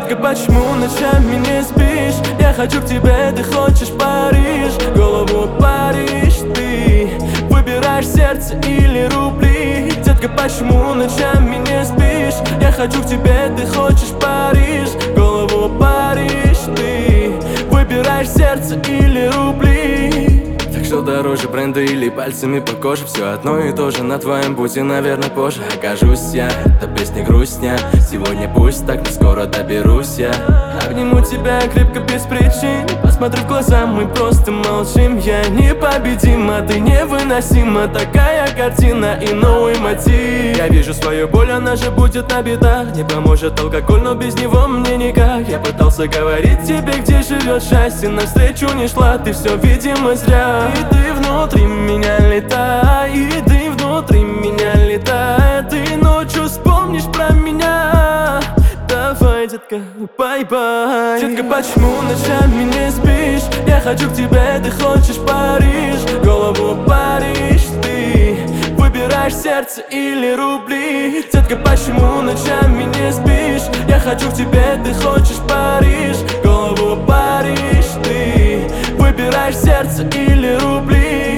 Детка, почему ночами не спишь? Я хочу к тебе, ты хочешь Париж. Голову Париж, ты выбираешь сердце или рубли. Детка, почему ночами не спишь? Я хочу к тебе, ты хочешь Париж. Голову Париж, ты выбираешь сердце или рубли. Так что дороже, бренда или пальцами по коже? Все одно и то же, на твоем пути, наверное, позже окажусь я. Это песня грустня, сегодня пусть так, но скоро доберусь я. Обниму тебя крепко без причин, посмотрю в глаза, мы просто молчим. Я непобедима, ты невыносима, такая картина и новый мотив. Я вижу свою боль, она же будет на бедах. Не поможет алкоголь, но без него мне никак. Я пытался говорить тебе, где живет счастье, навстречу не шла, ты все, видимо, зря. И ты внутри меня летай, и ты внутри меня летай. Ты ночью вспомнишь про меня. Давай, детка, бай-бай. Детка, почему ночами не спишь? Я хочу к тебе, ты хочешь Париж. Голову Париж, ты выбираешь сердце или рубли. Детка, почему ночами не спишь? Я хочу к тебе, ты хочешь Париж. Голову Париж, ты выбираешь сердце или рубли.